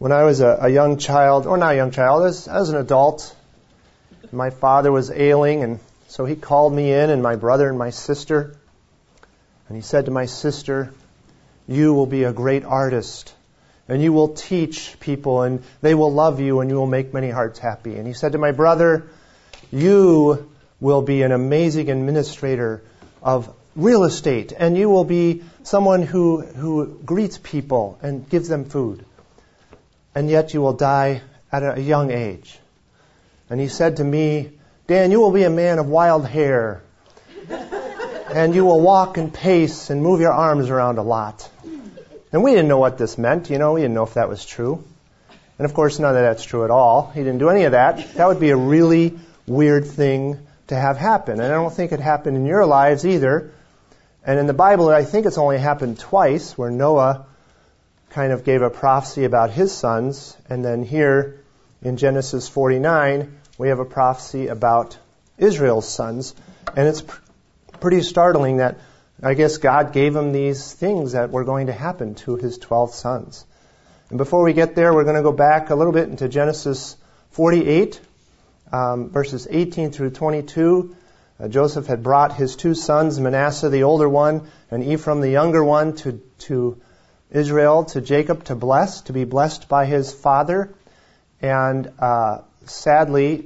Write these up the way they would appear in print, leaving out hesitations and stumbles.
When I was a young child, or not a young child, as an adult, my father was ailing, and so he called me in, and my brother and my sister, and he said to my sister, "You will be a great artist, and you will teach people, and they will love you, and you will make many hearts happy." And he said to my brother, "You will be an amazing administrator of real estate, and you will be someone who greets people and gives them food. And yet you will die at a young age." And he said to me, "Dan, you will be a man of wild hair, and you will walk and pace and move your arms around a lot." And we didn't know what this meant, we didn't know if that was true. And of course, none of that's true at all. He didn't do any of that. That would be a really weird thing to have happen. And I don't think it happened in your lives either. And in the Bible, I think it's only happened twice, where Noah kind of gave a prophecy about his sons. And then here in Genesis 49, we have a prophecy about Israel's sons. And it's pretty startling that I guess God gave him these things that were going to happen to his 12 sons. And before we get there, we're going to go back a little bit into Genesis 48, verses 18 through 22. Joseph had brought his two sons, Manasseh the older one and Ephraim the younger one, to Israel, to Jacob, to be blessed by his father. And sadly,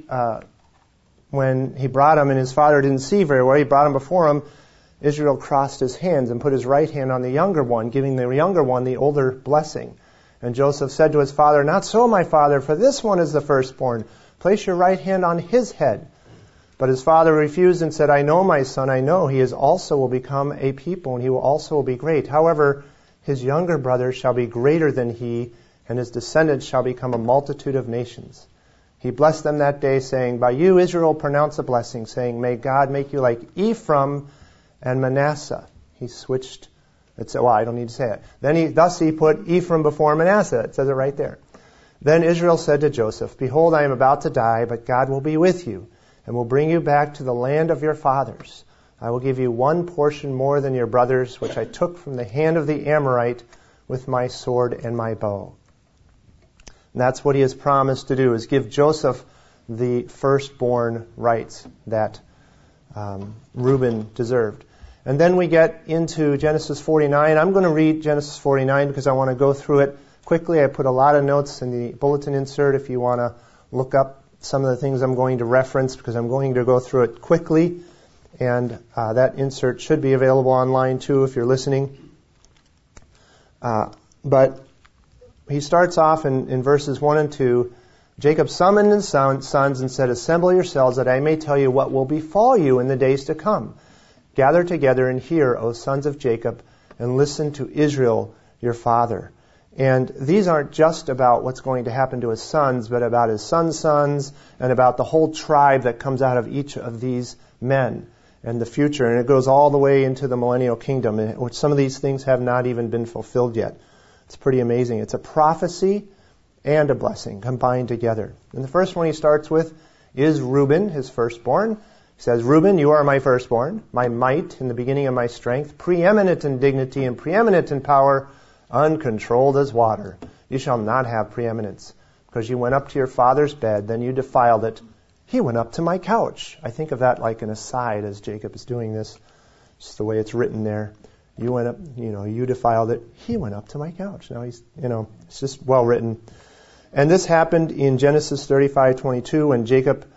when he brought him and his father didn't see very well, he brought him before him, Israel crossed his hands and put his right hand on the younger one, giving the younger one the older blessing. And Joseph said to his father, "Not so, my father, for this one is the firstborn. Place your right hand on his head." But his father refused and said, "I know, my son, I know. He also will become a people, and he will also be great. However, his younger brother shall be greater than he, and his descendants shall become a multitude of nations." He blessed them that day, saying, "By you, Israel, pronounce a blessing, saying, may God make you like Ephraim and Manasseh." He switched. I don't need to say it. Thus he put Ephraim before Manasseh. It says it right there. Then Israel said to Joseph, "Behold, I am about to die, but God will be with you, and will bring you back to the land of your fathers. I will give you one portion more than your brothers, which I took from the hand of the Amorite with my sword and my bow." And that's what he has promised to do, is give Joseph the firstborn rights that Reuben deserved. And then we get into Genesis 49. I'm going to read Genesis 49 because I want to go through it quickly. I put a lot of notes in the bulletin insert if you want to look up some of the things I'm going to reference, because I'm going to go through it quickly. And that insert should be available online too if you're listening. But he starts off in verses 1 and 2. Jacob summoned his sons and said, "Assemble yourselves, that I may tell you what will befall you in the days to come. Gather together and hear, O sons of Jacob, and listen to Israel, your father." And these aren't just about what's going to happen to his sons, but about his sons' sons, and about the whole tribe that comes out of each of these men and the future. And it goes all the way into the millennial kingdom, which some of these things have not even been fulfilled yet. It's pretty amazing. It's a prophecy and a blessing combined together. And the first one he starts with is Reuben, his firstborn. He says, "Reuben, you are my firstborn, my might in the beginning of my strength, preeminent in dignity and preeminent in power, uncontrolled as water. You shall not have preeminence, because you went up to your father's bed, then you defiled it. He went up to my couch." I think of that like an aside as Jacob is doing this, just the way it's written there. You went up, you defiled it. He went up to my couch. Now he's, it's just well written. And this happened in Genesis 35:22 when Jacob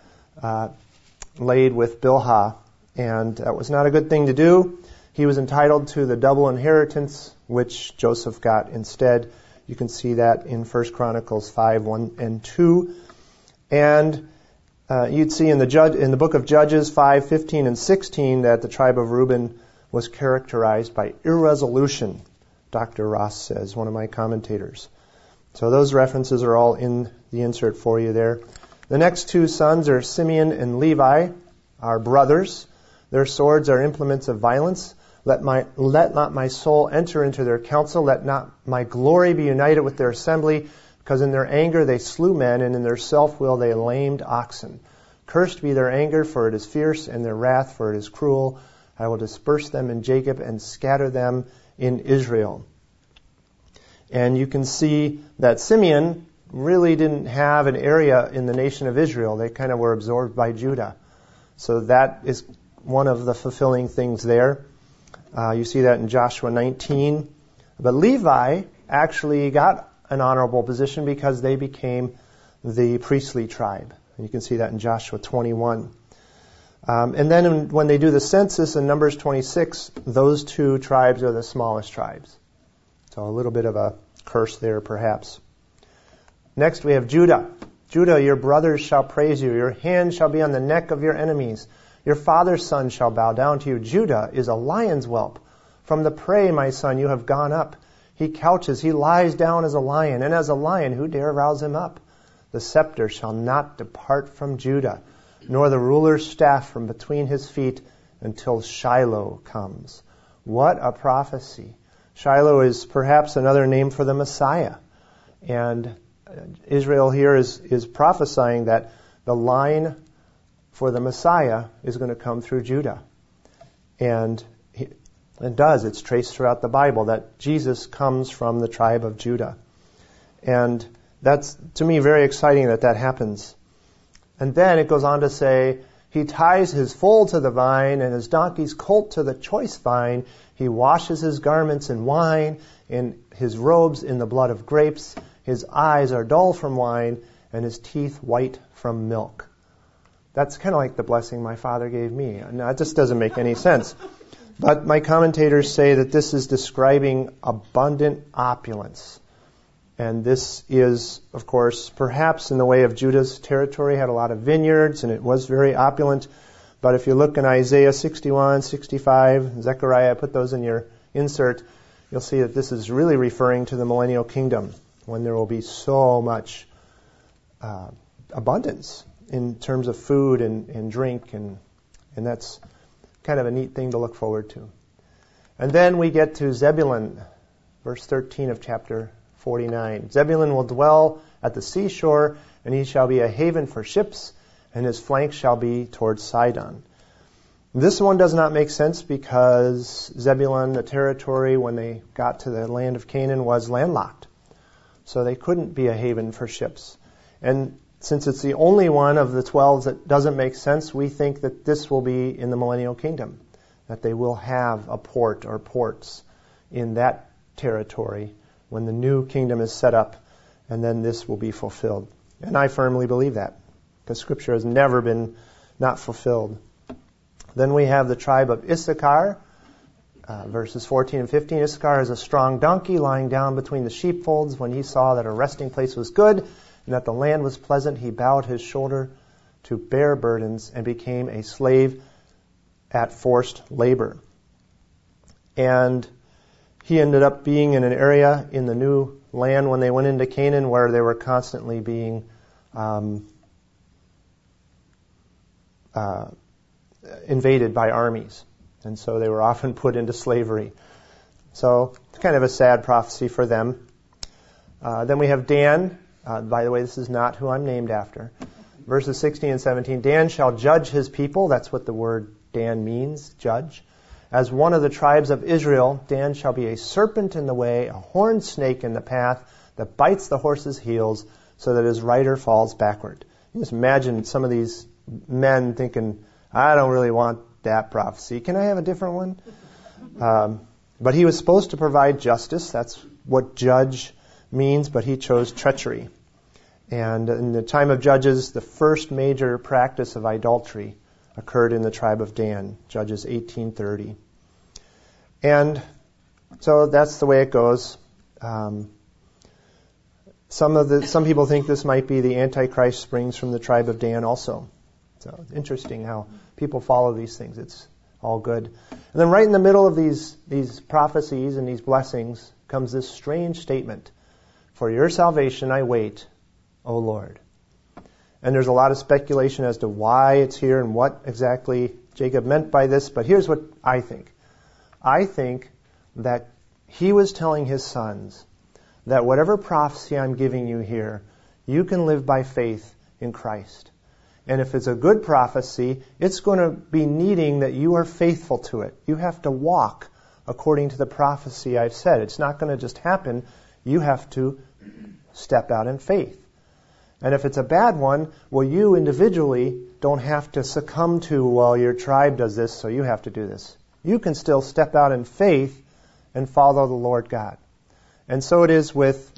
laid with Bilhah, and that was not a good thing to do. He was entitled to the double inheritance, which Joseph got instead. You can see that in 1 Chronicles 5:1 and 2. And you'd see in the book of Judges 5:15 and 16 that the tribe of Reuben was characterized by irresolution, Dr. Ross says, one of my commentators. So those references are all in the insert for you there. The next two sons are Simeon and Levi, our brothers. Their swords are implements of violence. Let not my soul enter into their counsel. Let not my glory be united with their assembly, because in their anger they slew men, and in their self-will they lamed oxen. Cursed be their anger, for it is fierce, and their wrath, for it is cruel. I will disperse them in Jacob and scatter them in Israel. And you can see that Simeon really didn't have an area in the nation of Israel. They kind of were absorbed by Judah. So that is one of the fulfilling things there. You see that in Joshua 19. But Levi actually got an honorable position because they became the priestly tribe. And you can see that in Joshua 21. And then when they do the census in Numbers 26, those two tribes are the smallest tribes. So a little bit of a curse there, perhaps. Next we have Judah. Judah, your brothers shall praise you. Your hand shall be on the neck of your enemies. Your father's son shall bow down to you. Judah is a lion's whelp. From the prey, my son, you have gone up. He couches, he lies down as a lion, and as a lion, who dare rouse him up? The scepter shall not depart from Judah, nor the ruler's staff from between his feet, until Shiloh comes. What a prophecy. Shiloh is perhaps another name for the Messiah. And Israel here is prophesying that the line for the Messiah is going to come through Judah. And it does. It's traced throughout the Bible that Jesus comes from the tribe of Judah. And that's, to me, very exciting that happens. And then it goes on to say, he ties his foal to the vine and his donkey's colt to the choice vine. He washes his garments in wine and his robes in the blood of grapes. His eyes are dull from wine and his teeth white from milk. That's kind of like the blessing my father gave me. Now, it just doesn't make any sense. But my commentators say that this is describing abundant opulence. And this is, of course, perhaps in the way of Judah's territory, had a lot of vineyards, and it was very opulent. But if you look in Isaiah 61, 65, Zechariah, put those in your insert, you'll see that this is really referring to the millennial kingdom, when there will be so much abundance in terms of food and drink, and that's kind of a neat thing to look forward to. And then we get to Zebulun, verse 13 of chapter 49. Zebulun will dwell at the seashore, and he shall be a haven for ships, and his flank shall be towards Sidon. This one does not make sense because Zebulun, the territory, when they got to the land of Canaan, was landlocked. So they couldn't be a haven for ships. And since it's the only one of the 12 that doesn't make sense, we think that this will be in the millennial kingdom, that they will have a port or ports in that territory when the new kingdom is set up, and then this will be fulfilled. And I firmly believe that, because Scripture has never been not fulfilled. Then we have the tribe of Issachar, verses 14 and 15. Issachar is a strong donkey lying down between the sheepfolds. When he saw that a resting place was good, and that the land was pleasant, he bowed his shoulder to bear burdens and became a slave at forced labor. And he ended up being in an area in the new land when they went into Canaan where they were constantly being invaded by armies. And so they were often put into slavery. So it's kind of a sad prophecy for them. Then we have Dan. By the way, this is not who I'm named after. Verses 16 and 17. Dan shall judge his people. That's what the word Dan means, judge. As one of the tribes of Israel, Dan shall be a serpent in the way, a horned snake in the path that bites the horse's heels so that his rider falls backward. You just imagine some of these men thinking, I don't really want that prophecy. Can I have a different one? But he was supposed to provide justice. That's what judge means, but he chose treachery. And in the time of Judges, the first major practice of idolatry occurred in the tribe of Dan, Judges 18:30. And so that's the way it goes. Some people think this might be the Antichrist springs from the tribe of Dan also. So it's interesting how people follow these things. It's all good. And then right in the middle of these prophecies and these blessings comes this strange statement. For your salvation I wait, O Lord. And there's a lot of speculation as to why it's here and what exactly Jacob meant by this, but here's what I think. I think that he was telling his sons that whatever prophecy I'm giving you here, you can live by faith in Christ. And if it's a good prophecy, it's going to be needing that you are faithful to it. You have to walk according to the prophecy I've said. It's not going to just happen. You have to step out in faith. And if it's a bad one, well, you individually don't have to succumb to, well, your tribe does this, so you have to do this. You can still step out in faith and follow the Lord God. And so it is with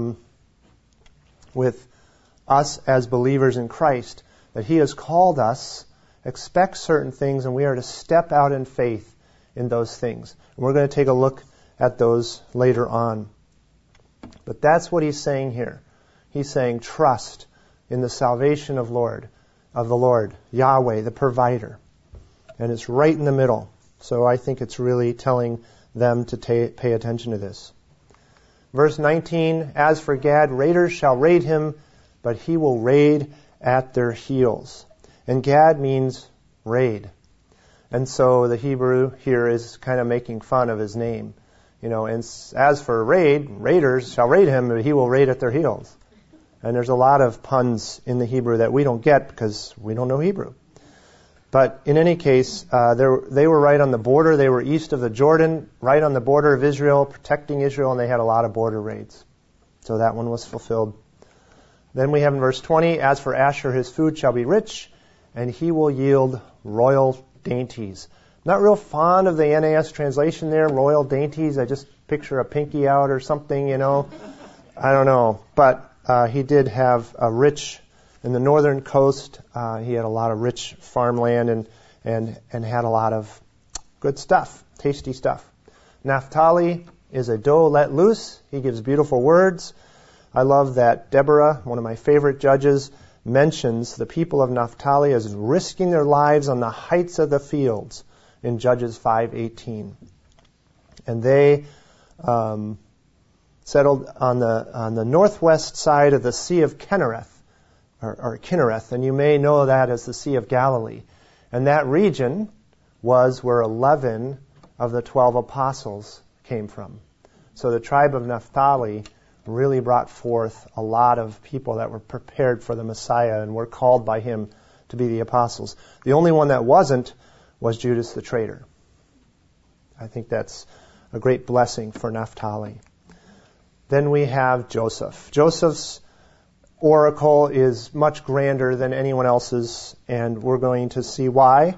us as believers in Christ, that He has called us, expect certain things, and we are to step out in faith in those things. And we're going to take a look at those later on. But that's what He's saying here. He's saying trust in the salvation of the Lord, Yahweh, the provider. And it's right in the middle. So I think it's really telling them to pay attention to this. Verse 19, as for Gad, raiders shall raid him, but he will raid at their heels. And Gad means raid. And so the Hebrew here is kind of making fun of his name. And as for raiders shall raid him, but he will raid at their heels. And there's a lot of puns in the Hebrew that we don't get because we don't know Hebrew. But in any case, they were right on the border. They were east of the Jordan, right on the border of Israel, protecting Israel, and they had a lot of border raids. So that one was fulfilled. Then we have in verse 20, as for Asher, his food shall be rich, and he will yield royal dainties. Not real fond of the NAS translation there, royal dainties. I just picture a pinky out or something, I don't know. But he did have a rich, in the northern coast, he had a lot of rich farmland and had a lot of good stuff, tasty stuff. Naphtali is a doe let loose. He gives beautiful words. I love that Deborah, one of my favorite judges, mentions the people of Naphtali as risking their lives on the heights of the fields in Judges 5:18. And they settled on the northwest side of the Sea of Kinnereth, or Kinnereth, and you may know that as the Sea of Galilee. And that region was where 11 of the 12 apostles came from. So the tribe of Naphtali really brought forth a lot of people that were prepared for the Messiah and were called by Him to be the apostles. The only one that wasn't was Judas the traitor. I think that's a great blessing for Naphtali. Then we have Joseph. Joseph's oracle is much grander than anyone else's, and we're going to see why.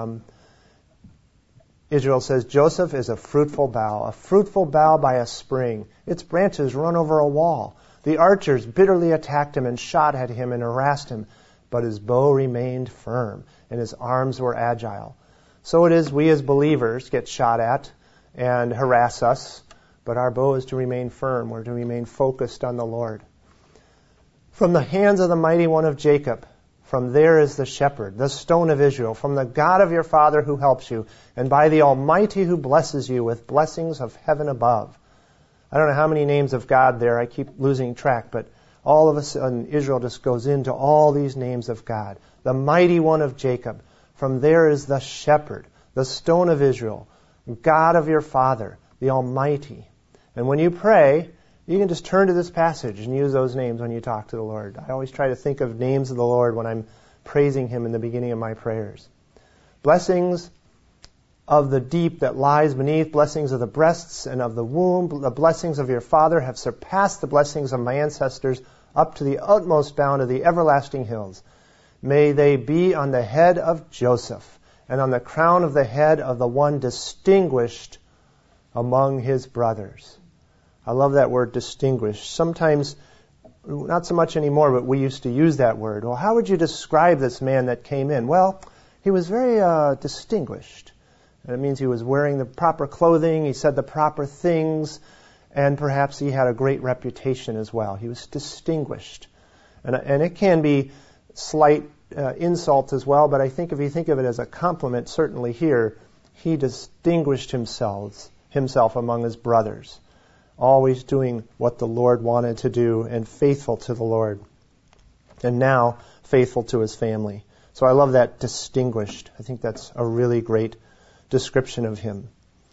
Israel says, Joseph is a fruitful bough by a spring. Its branches run over a wall. The archers bitterly attacked him and shot at him and harassed him, but his bow remained firm, and his arms were agile. So it is we as believers get shot at and harass us, but our bow is to remain firm. We're to remain focused on the Lord. From the hands of the mighty one of Jacob, from there is the shepherd, the stone of Israel, from the God of your father who helps you, and by the Almighty who blesses you with blessings of heaven above. I don't know how many names of God there. I keep losing track, but all of a sudden Israel just goes into all these names of God. The mighty one of Jacob. From there is the shepherd, the stone of Israel, God of your father, the Almighty. And when you pray, you can just turn to this passage and use those names when you talk to the Lord. I always try to think of names of the Lord when I'm praising Him in the beginning of my prayers. Blessings of the deep that lies beneath, blessings of the breasts and of the womb, the blessings of your father have surpassed the blessings of my ancestors up to the utmost bound of the everlasting hills. May they be on the head of Joseph and on the crown of the head of the one distinguished among his brothers. I love that word distinguished. Sometimes, not so much anymore, but we used to use that word. Well, how would you describe this man that came in? Well, he was very distinguished. And it means he was wearing the proper clothing, he said the proper things, and perhaps he had a great reputation as well. He was distinguished. And it can be slight insult as well, but I think if you think of it as a compliment, certainly here, he distinguished himself among his brothers, always doing what the Lord wanted to do and faithful to the Lord, and now faithful to his family. So I love that distinguished. I think that's a really great description of him.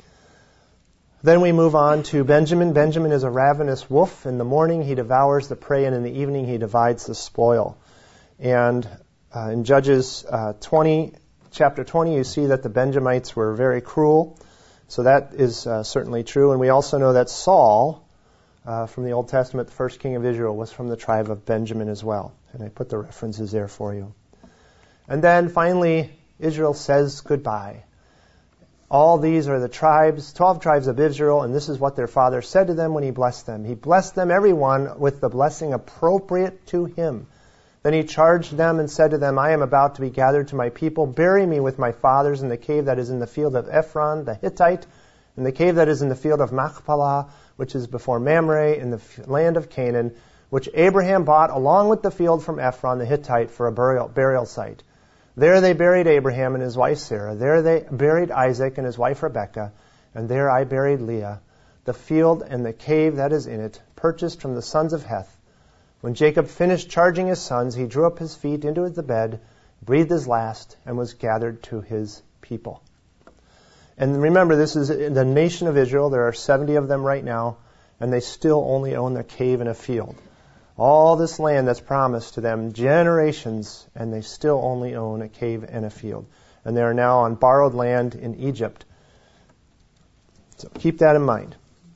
Then we move on to Benjamin. Benjamin is a ravenous wolf. In the morning he devours the prey, and in the evening he divides the spoil. And in Judges chapter 20, you see that the Benjamites were very cruel. So that is certainly true. And we also know that Saul from the Old Testament, the first king of Israel was from the tribe of Benjamin as well. And I put the references there for you. And then finally, Israel says goodbye. All these are the tribes, 12 tribes of Israel, and this is what their father said to them when he blessed them. He blessed them, everyone, with the blessing appropriate to him. Then he charged them and said to them, I am about to be gathered to my people. Bury me with my fathers in the cave that is in the field of Ephron, the Hittite, in the cave that is in the field of Machpelah, which is before Mamre, in the land of Canaan, which Abraham bought along with the field from Ephron, the Hittite, for a burial site. There they buried Abraham and his wife Sarah. There they buried Isaac and his wife Rebekah. And there I buried Leah. The field and the cave that is in it, purchased from the sons of Heth. When Jacob finished charging his sons, he drew up his feet into the bed, breathed his last, and was gathered to his people. And remember, this is the nation of Israel. There are 70 of them right now, and they still only own a cave and a field. All this land that's promised to them, generations, and they still only own a cave and a field. And they are now on borrowed land in Egypt. So keep that in mind.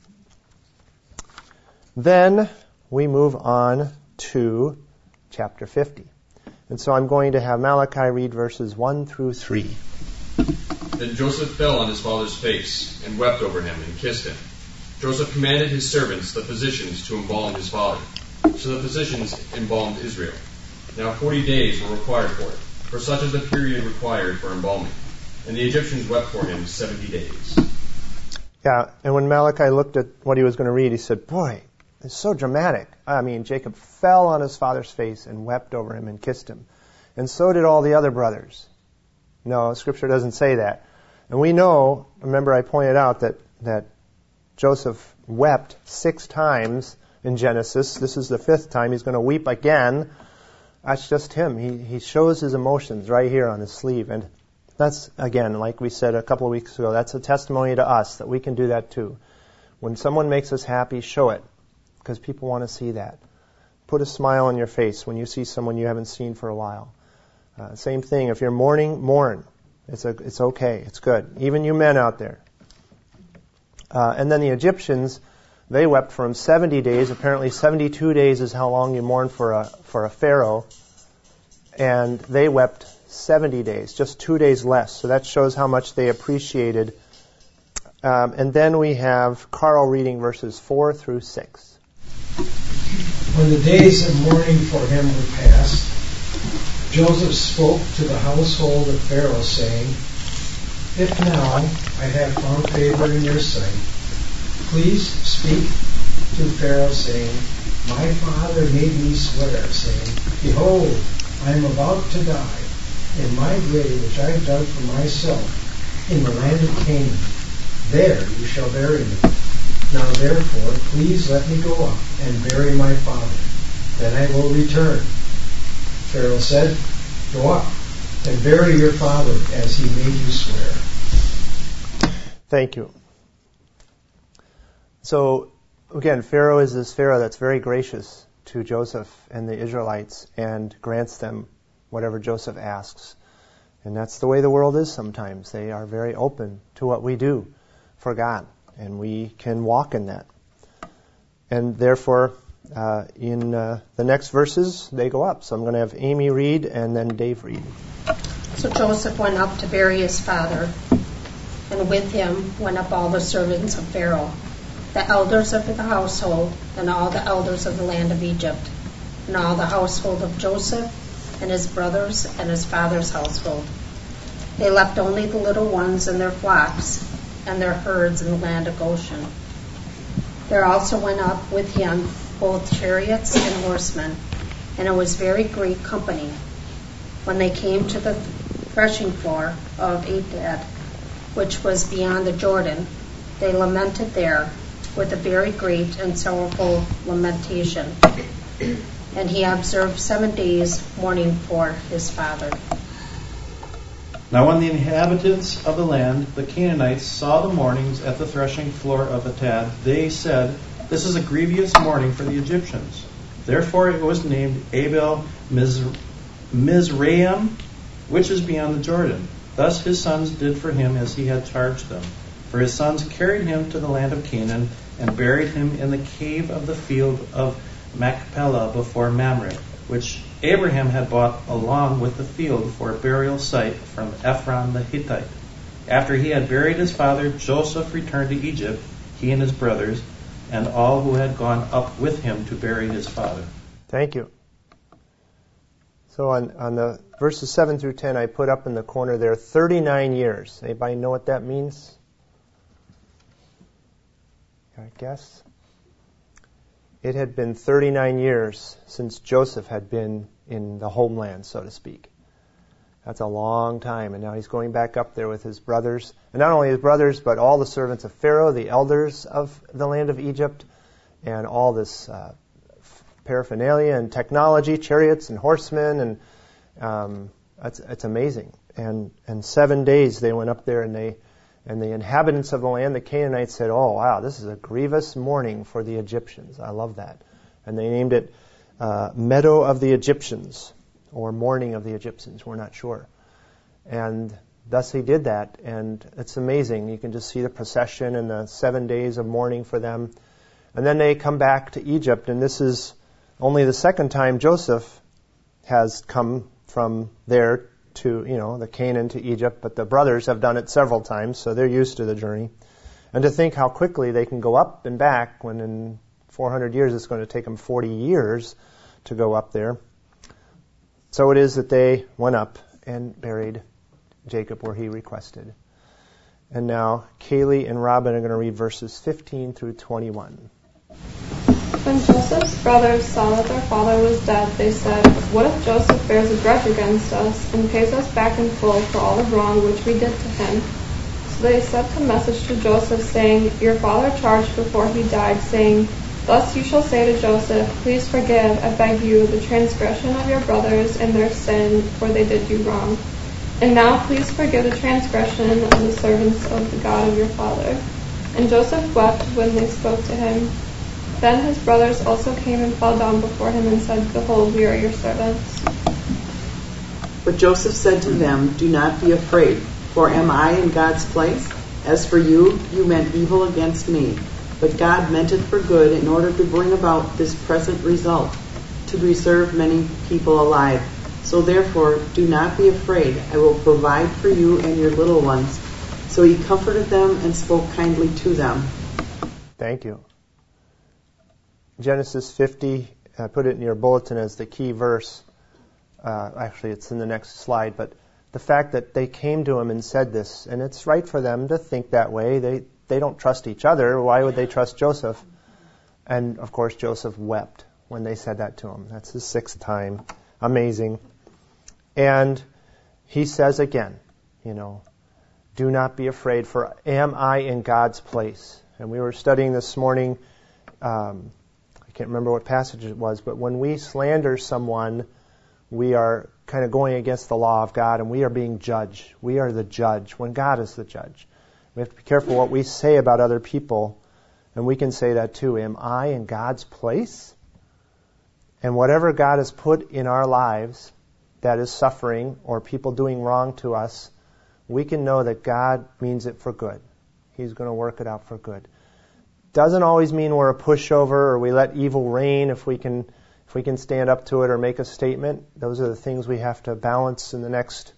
Then we move on to chapter 50. And so I'm going to have Malachi read verses 1 through 3. Then Joseph fell on his father's face and wept over him and kissed him. Joseph commanded his servants, the physicians, to embalm his father. So the physicians embalmed Israel. Now 40 days were required for it, for such is the period required for embalming. And the Egyptians wept for him 70 days. Yeah, and when Malachi looked at what he was going to read, he said, boy, it's so dramatic. I mean, Jacob fell on his father's face and wept over him and kissed him. And so did all the other brothers. No, Scripture doesn't say that. And we know, remember I pointed out that Joseph wept 6 times in Genesis. This is the 5th time. He's going to weep again. That's just him. He shows his emotions right here on his sleeve. And that's, again, like we said a couple of weeks ago, that's a testimony to us that we can do that too. When someone makes us happy, show it, because people want to see that. Put a smile on your face when you see someone you haven't seen for a while. Same thing. If you're mourning, mourn. It's okay. It's good. Even you men out there. And then the Egyptians, they wept for him 70 days. Apparently 72 days is how long you mourn for a pharaoh. And they wept 70 days, just 2 days less. So that shows how much they appreciated. And then we have Carl reading verses 4 through 6. When the days of mourning for him were past, Joseph spoke to the household of Pharaoh, saying, If now I have found favor in your sight, please speak to Pharaoh, saying, My father made me swear, saying, Behold, I am about to die, in my grave which I dug for myself in the land of Canaan. There you shall bury me. Now therefore, please let me go up and bury my father. Then I will return. Pharaoh said, Go up and bury your father as he made you swear. Thank you. So, again, Pharaoh is this Pharaoh that's very gracious to Joseph and the Israelites and grants them whatever Joseph asks. And that's the way the world is sometimes. They are very open to what we do for God, and we can walk in that. And therefore, in the next verses, they go up. So I'm going to have Amy read and then Dave read. So Joseph went up to bury his father, and with him went up all the servants of Pharaoh, the elders of the household, and all the elders of the land of Egypt, and all the household of Joseph, and his brothers, and his father's household. They left only the little ones and their flocks, and their herds in the land of Goshen. There also went up with him both chariots and horsemen, and it was very great company. When they came to the threshing floor of Atad, which was beyond the Jordan, they lamented there with a very great and sorrowful lamentation. And he observed 7 days mourning for his father. Now when the inhabitants of the land, the Canaanites, saw the mournings at the threshing floor of Atad, they said, This is a grievous mourning for the Egyptians. Therefore it was named Abel Mizraim, which is beyond the Jordan. Thus his sons did for him as he had charged them. For his sons carried him to the land of Canaan, and buried him in the cave of the field of Machpelah before Mamre, which Abraham had bought along with the field for a burial site from Ephron the Hittite. After he had buried his father, Joseph returned to Egypt, he and his brothers, and all who had gone up with him to bury his father. Thank you. So on the verses 7 through 10, I put up in the corner there 39 years. Anybody know what that means? I guess. It had been 39 years since Joseph had been in the homeland, so to speak. That's a long time, and now he's going back up there with his brothers. And not only his brothers, but all the servants of Pharaoh, the elders of the land of Egypt, and all this paraphernalia and technology, chariots and horsemen, and it's amazing. And 7 days they went up there, and the inhabitants of the land, the Canaanites, said, "Oh, wow, this is a grievous mourning for the Egyptians." I love that. And they named it Meadow of the Egyptians, or Mourning of the Egyptians. We're not sure. And thus he did that, and it's amazing. You can just see the procession and the 7 days of mourning for them. And then they come back to Egypt, and this is only the second time Joseph has come from there to, the Canaan to Egypt, but the brothers have done it several times, so they're used to the journey. And to think how quickly they can go up and back, when in 400 years it's going to take them 40 years to go up there. So it is that they went up and buried Jacob where he requested. And now Kaylee and Robin are going to read verses 15 through 21. When Joseph's brothers saw that their father was dead, they said, "What if Joseph bears a grudge against us and pays us back in full for all the wrong which we did to him?" So they sent a message to Joseph, saying, "Your father charged before he died, saying, 'Thus you shall say to Joseph, Please forgive, I beg you, the transgression of your brothers and their sin, for they did you wrong. And now please forgive the transgression of the servants of the God of your father.' And Joseph wept when they spoke to him. Then his brothers also came and fell down before him and said, 'Behold, we are your servants.' But Joseph said to them, 'Do not be afraid, for am I in God's place? As for you, you meant evil against me, but God meant it for good in order to bring about this present result, to preserve many people alive. So therefore, do not be afraid. I will provide for you and your little ones.' So he comforted them and spoke kindly to them." Thank you. Genesis 50, I put it in your bulletin as the key verse. Actually, it's in the next slide, but the fact that they came to him and said this, and it's right for them to think that way. They don't trust each other. Why would they trust Joseph? And, of course, Joseph wept when they said that to him. That's his 6th time. Amazing. And he says again, "Do not be afraid, for am I in God's place?" And we were studying this morning, I can't remember what passage it was, but when we slander someone, we are kind of going against the law of God, and we are being judged. We are the judge when God is the judge. We have to be careful what we say about other people, and we can say that too. Am I in God's place? And whatever God has put in our lives that is suffering or people doing wrong to us, we can know that God means it for good. He's going to work it out for good. Doesn't always mean we're a pushover or we let evil reign if we can stand up to it or make a statement. Those are the things we have to balance in the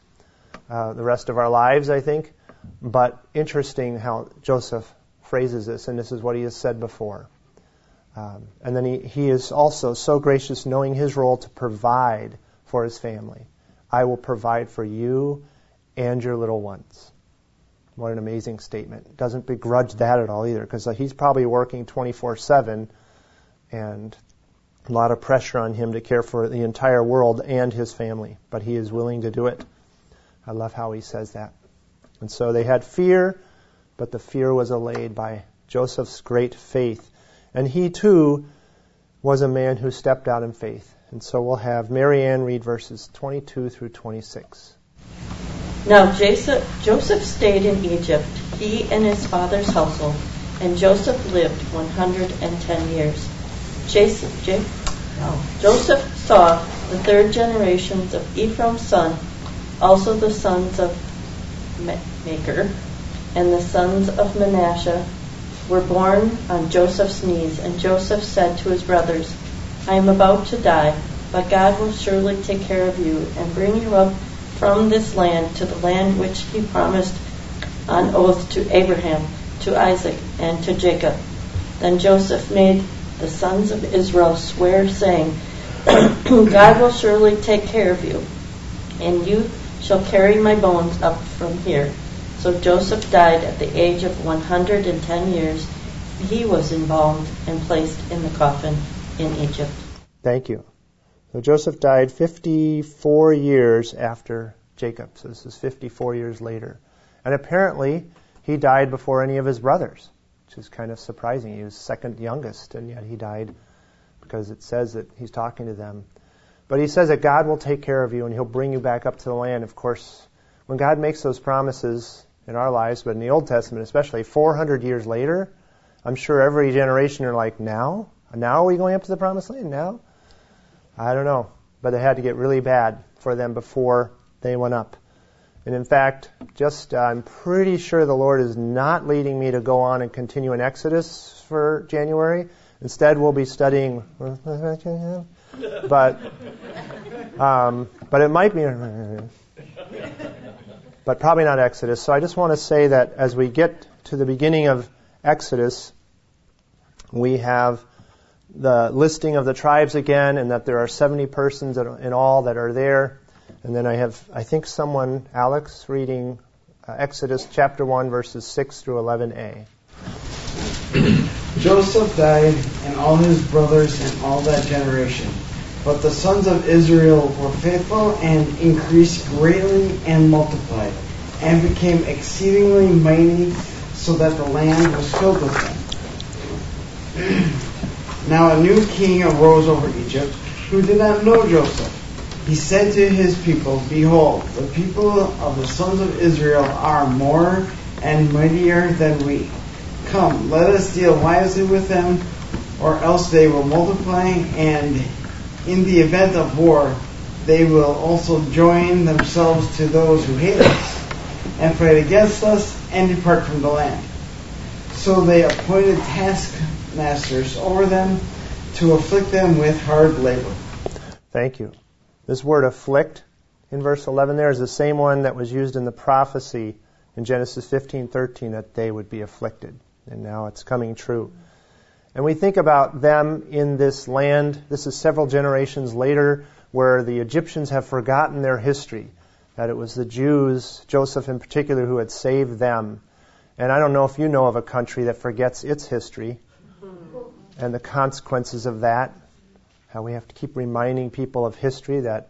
rest of our lives, I think. But interesting how Joseph phrases this, and this is what he has said before. And then he is also so gracious, knowing his role to provide for his family. "I will provide for you and your little ones." What an amazing statement. Doesn't begrudge that at all either, because he's probably working 24/7 and a lot of pressure on him to care for the entire world and his family. But he is willing to do it. I love how he says that. And so they had fear, but the fear was allayed by Joseph's great faith. And he too was a man who stepped out in faith. And so we'll have Mary Ann read verses 22 through 26. Now Joseph stayed in Egypt, he and his father's household, and Joseph lived 110 years. Joseph saw the 3rd generations of Ephraim's son, also the sons of Machir, and the sons of Manasseh, were born on Joseph's knees, and Joseph said to his brothers, I am about to die, but God will surely take care of you and bring you up from this land to the land which he promised on oath to Abraham, to Isaac, and to Jacob. Then Joseph made the sons of Israel swear, saying, God will surely take care of you, and you shall carry my bones up from here. So Joseph died at the age of 110 years. He was embalmed and placed in the coffin in Egypt. Thank you. So Joseph died 54 years after Jacob. So this is 54 years later. And apparently he died before any of his brothers, which is kind of surprising. He was second youngest, and yet he died because it says that he's talking to them. But he says that God will take care of you and he'll bring you back up to the land. Of course, when God makes those promises in our lives, but in the Old Testament especially, 400 years later, I'm sure every generation are like, now? Now are we going up to the promised land? Now? I don't know. But it had to get really bad for them before they went up. And in fact, I'm pretty sure the Lord is not leading me to go on and continue in Exodus for January. Instead, we'll be studying, but it might be, but probably not Exodus. So I just want to say that as we get to the beginning of Exodus, we have the listing of the tribes again, and that there are 70 persons in all that are there. And then I think Alex, reading Exodus chapter 1, verses 6 through 11a. Joseph died, and all his brothers, and all that generation. But the sons of Israel were faithful, and increased greatly, and multiplied, and became exceedingly mighty, so that the land was filled with them. Now a new king arose over Egypt, who did not know Joseph. He said to his people, Behold, the people of the sons of Israel are more and mightier than we. Come, let us deal wisely with them, or else they will multiply, and in the event of war, they will also join themselves to those who hate us, and fight against us, and depart from the land. So they appointed taskmasters over them to afflict them with hard labor. Thank you. This word afflict in verse 11 there is the same one that was used in the prophecy in Genesis 15:13 that they would be afflicted. And now it's coming true. And we think about them in this land. This is several generations later, where the Egyptians have forgotten their history, that it was the Jews, Joseph in particular, who had saved them. And I don't know if you know of a country that forgets its history and the consequences of that. How we have to keep reminding people of history that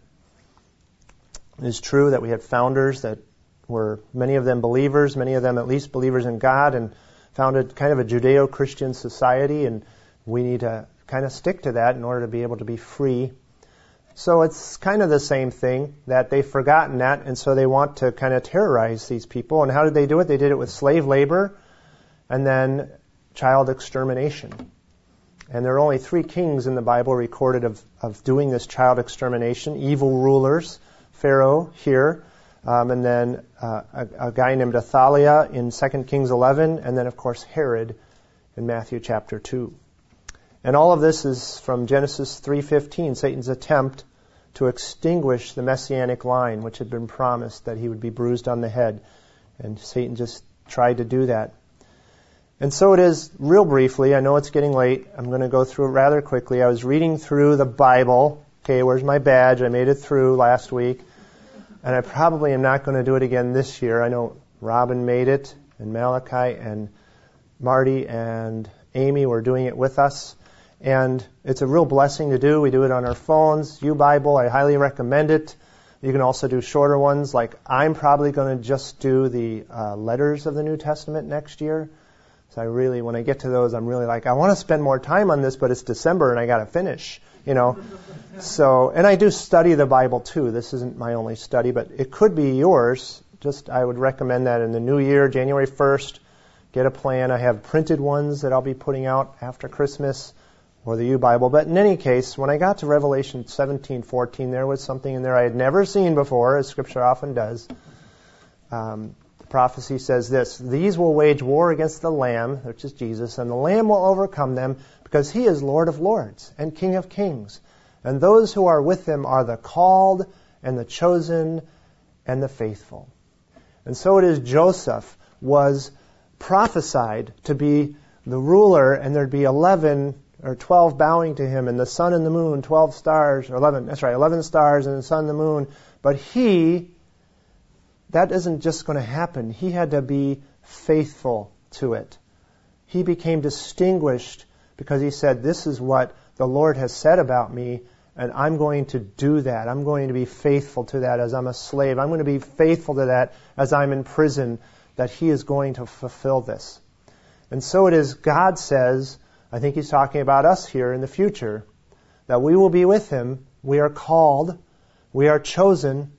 is true, that we had founders that were, many of them believers, many of them at least believers in God, and founded kind of a Judeo-Christian society, and we need to kind of stick to that in order to be able to be free. So it's kind of the same thing, that they've forgotten that, and so they want to kind of terrorize these people. And how did they do it? They did it with slave labor and then child extermination. And there are only 3 kings in the Bible recorded of doing this child extermination, evil rulers, Pharaoh here, and then a guy named Athaliah in 2 Kings 11, and then, of course, Herod in Matthew chapter 2. And all of this is from Genesis 3:15, Satan's attempt to extinguish the messianic line, which had been promised that he would be bruised on the head. And Satan just tried to do that. And so it is, real briefly, I know it's getting late, I'm going to go through it rather quickly. I was reading through the Bible. Okay, where's my badge? I made it through last week. And I probably am not going to do it again this year. I know Robin made it, and Malachi, and Marty, and Amy were doing it with us. And it's a real blessing to do. We do it on our phones. YouBible, I highly recommend it. You can also do shorter ones. Like, I'm probably going to just do the letters of the New Testament next year. So when I get to those, I'm really like, I want to spend more time on this, but it's December and I got to finish, So, and I do study the Bible too. This isn't my only study, but it could be yours. I would recommend that in the new year, January 1st, get a plan. I have printed ones that I'll be putting out after Christmas, or the YouBible. But in any case, when I got to Revelation 17:14, there was something in there I had never seen before, as Scripture often does. prophecy says this: these will wage war against the Lamb, which is Jesus, and the Lamb will overcome them, because he is Lord of lords and King of kings. And those who are with him are the called and the chosen and the faithful. And so it is Joseph was prophesied to be the ruler, and there'd be 11 or 12 bowing to him, and the sun and the moon, 12 stars, or 11 stars and the sun and the moon. But that isn't just going to happen. He had to be faithful to it. He became distinguished because he said, this is what the Lord has said about me, and I'm going to do that. I'm going to be faithful to that as I'm a slave. I'm going to be faithful to that as I'm in prison, that he is going to fulfill this. And so it is, God says, I think he's talking about us here in the future, that we will be with him. We are called, we are chosen,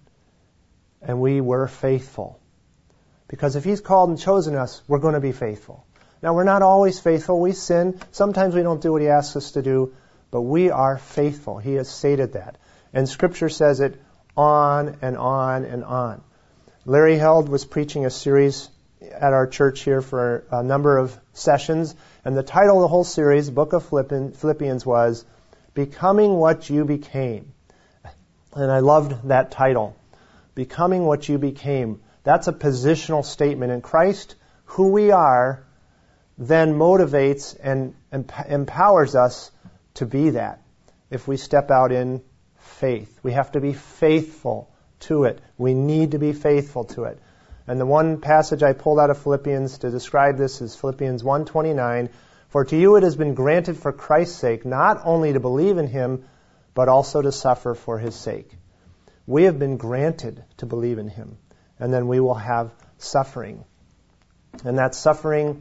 and we were faithful. Because if he's called and chosen us, we're going to be faithful. Now, we're not always faithful. We sin. Sometimes we don't do what he asks us to do, but we are faithful. He has stated that. And Scripture says it on and on and on. Larry Held was preaching a series at our church here for a number of sessions, and the title of the whole series, the book of Philippians, was Becoming What You Became. And I loved that title. Becoming what you became. That's a positional statement in Christ. Who we are then motivates and empowers us to be that. If we step out in faith, we have to be faithful to it. We need to be faithful to it. And the one passage I pulled out of Philippians to describe this is Philippians 1:29. For to you it has been granted for Christ's sake not only to believe in him, but also to suffer for his sake. We have been granted to believe in him, and then we will have suffering. And that suffering,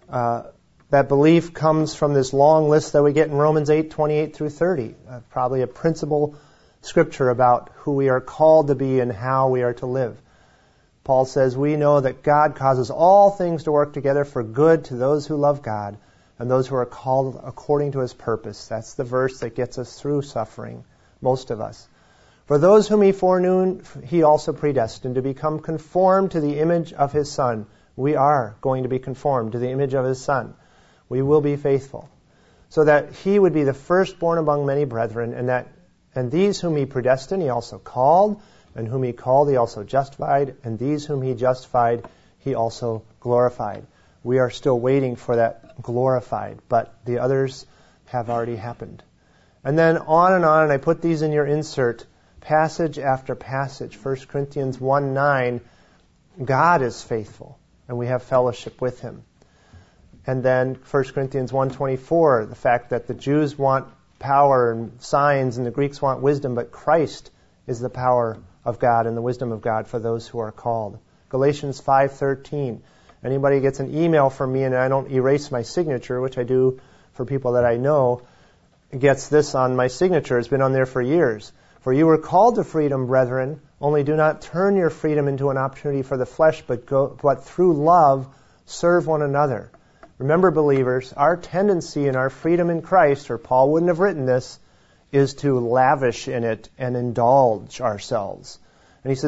that belief comes from this long list that we get in Romans 8:28 through 30. Probably a principal scripture about who we are called to be and how we are to live. Paul says, we know that God causes all things to work together for good to those who love God and those who are called according to his purpose. That's the verse that gets us through suffering, most of us. For those whom he foreknew, he also predestined to become conformed to the image of his Son. We are going to be conformed to the image of his Son. We will be faithful. So that he would be the firstborn among many brethren, and these whom he predestined, he also called, and whom he called, he also justified, and these whom he justified, he also glorified. We are still waiting for that glorified, but the others have already happened. And then on, and I put these in your insert, passage after passage. 1 Corinthians 1:9, God is faithful, and we have fellowship with him. And then 1 Corinthians 1:24, the fact that the Jews want power and signs and the Greeks want wisdom, but Christ is the power of God and the wisdom of God for those who are called. Galatians 5:13, anybody gets an email from me and I don't erase my signature, which I do for people that I know, gets this on my signature. It's been on there for years. For you were called to freedom, brethren, only do not turn your freedom into an opportunity for the flesh, but through love serve one another. Remember, believers, our tendency in our freedom in Christ, or Paul wouldn't have written this, is to lavish in it and indulge ourselves. And he says,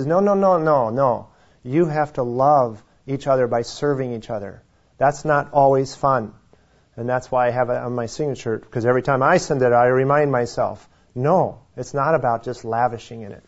no. You have to love each other by serving each other. That's not always fun. And that's why I have it on my signature, because every time I send it, I remind myself, no, it's not about just lavishing in it.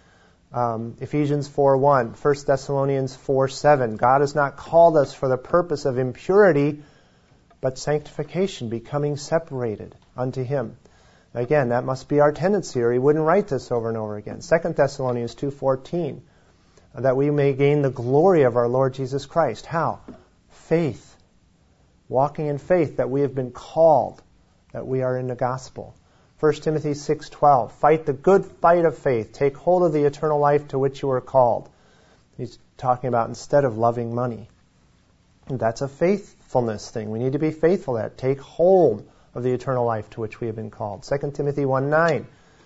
Ephesians 4:1, 1 Thessalonians 4:7, God has not called us for the purpose of impurity, but sanctification, becoming separated unto him. Again, that must be our tendency, or he wouldn't write this over and over again. 2 Thessalonians 2:14, that we may gain the glory of our Lord Jesus Christ. How? Faith. Walking in faith, that we have been called, that we are in the gospel. 1 Timothy 6:12, fight the good fight of faith. Take hold of the eternal life to which you are called. He's talking about instead of loving money. And that's a faithfulness thing. We need to be faithful to that. Take hold of the eternal life to which we have been called. 2 Timothy 1:9,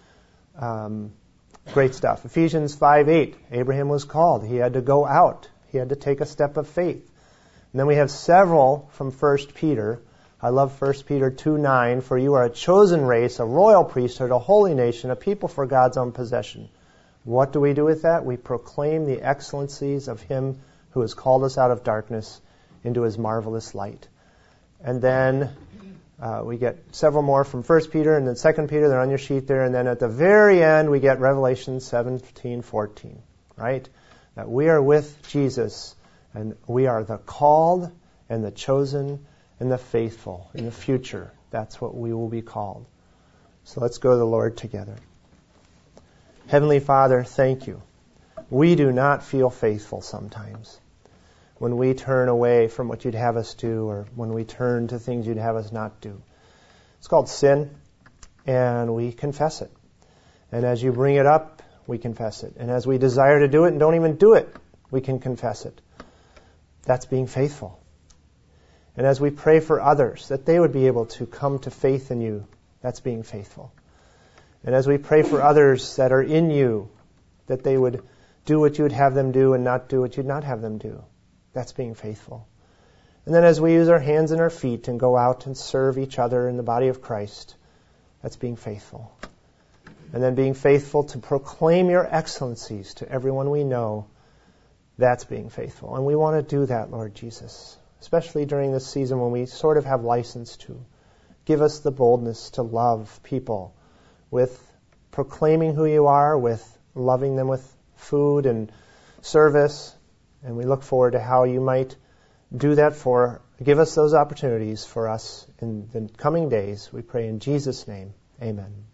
great stuff. Ephesians 5:8, Abraham was called. He had to go out. He had to take a step of faith. And then we have several from 1 Peter. I love 1 Peter 2:9, for you are a chosen race, a royal priesthood, a holy nation, a people for God's own possession. What do we do with that? We proclaim the excellencies of him who has called us out of darkness into his marvelous light. And then we get several more from 1 Peter and then 2 Peter. They're on your sheet there. And then at the very end, we get Revelation 17:14, right? That we are with Jesus, and we are the called and the chosen and the faithful. In the future, that's what we will be called. So let's go to the Lord together. Heavenly Father, thank you. We do not feel faithful sometimes. When we turn away from what you'd have us do, or when we turn to things you'd have us not do. It's called sin, and we confess it. And as you bring it up, we confess it. And as we desire to do it and don't even do it, we can confess it. That's being faithful. And as we pray for others, that they would be able to come to faith in you, that's being faithful. And as we pray for others that are in you, that they would do what you would have them do and not do what you'd not have them do, that's being faithful. And then as we use our hands and our feet and go out and serve each other in the body of Christ, that's being faithful. And then being faithful to proclaim your excellencies to everyone we know, that's being faithful. And we want to do that, Lord Jesus, especially during this season when we sort of have license to. Give us the boldness to love people with proclaiming who you are, with loving them with food and service. And we look forward to how you might do that give us those opportunities for us in the coming days. We pray in Jesus' name. Amen.